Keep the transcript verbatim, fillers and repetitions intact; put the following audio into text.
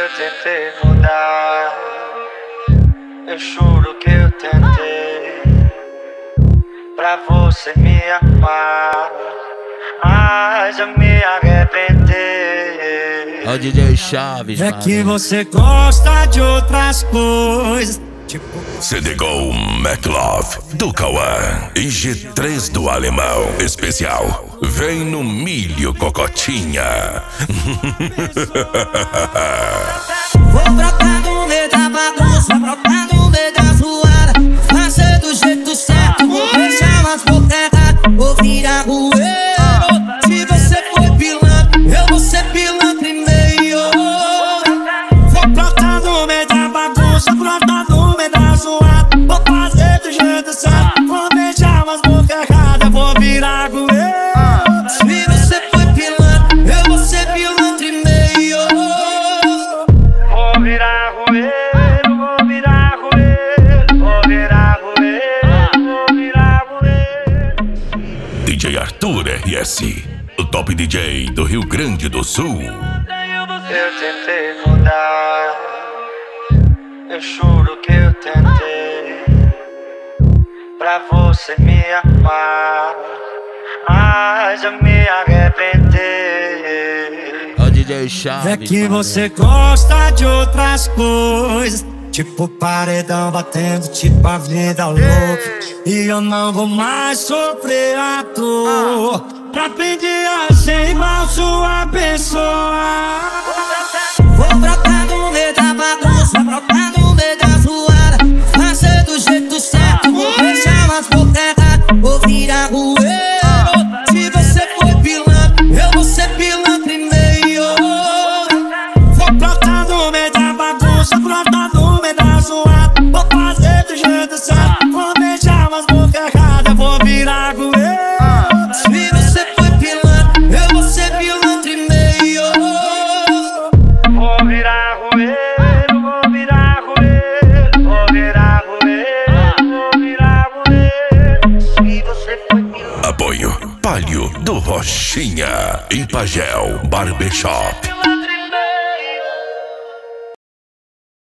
Eu tentei mudar, eu juro que eu tentei, pra você me amar, mas eu me arrependei. Ó, D J Chaves, É mano. que você gosta de outras coisas, tipo C D G O McLove do Cauã e G três do Alemão. Especial Vem no Milho Cocotinha. Vou brotar no meio da bagunça, brotar no meio da zoada, fazer do jeito certo, vou deixar umas bocas erradas, vou virar rueiro. Se você for pilantra, eu vou ser pilantra e meio. vou brotar no meio da bagunça, brotar no meio da zoada, vou fazer do jeito certo, vou deixar umas bocas erradas, vou virar goeiro. Se você for pilantra, eu vou ser pilantra e meio. Vou virar roeiro, vou virar roeiro, vou virar roeiro, vou virar roeiro. D J Arthur R S, o top D J do Rio Grande do Sul. Eu tentei mudar, eu juro que eu tentei, pra você me amar, mas eu me arrependei. Ó, D J Chaves, É que mano. você gosta de outras coisas, tipo paredão batendo, tipo a vida louca. E eu não vou mais sofrer à toa, pra pedir a ser igual sua pessoa. Vou brotar no meio da bagunça, brotar no meio da zoada, fazer do jeito certo, vou deixar umas bocas erradas, vou virar rueiro. Se você for pilantra, eu vou ser pilantra e meio. Vou brotar no meio da bagunça, brotar no meio da zoada, vou fazer do jeito certo, vou deixar umas bocas erradas, vou virar goeiro. Se você for pilantra, eu vou ser pilantra e meio. Vou virar roeiro, vou virar roeiro, vou virar roeiro, vou virar roeiro. Se você for pilantra. Apoio Palio do Rochinha e Pagel Barbershop.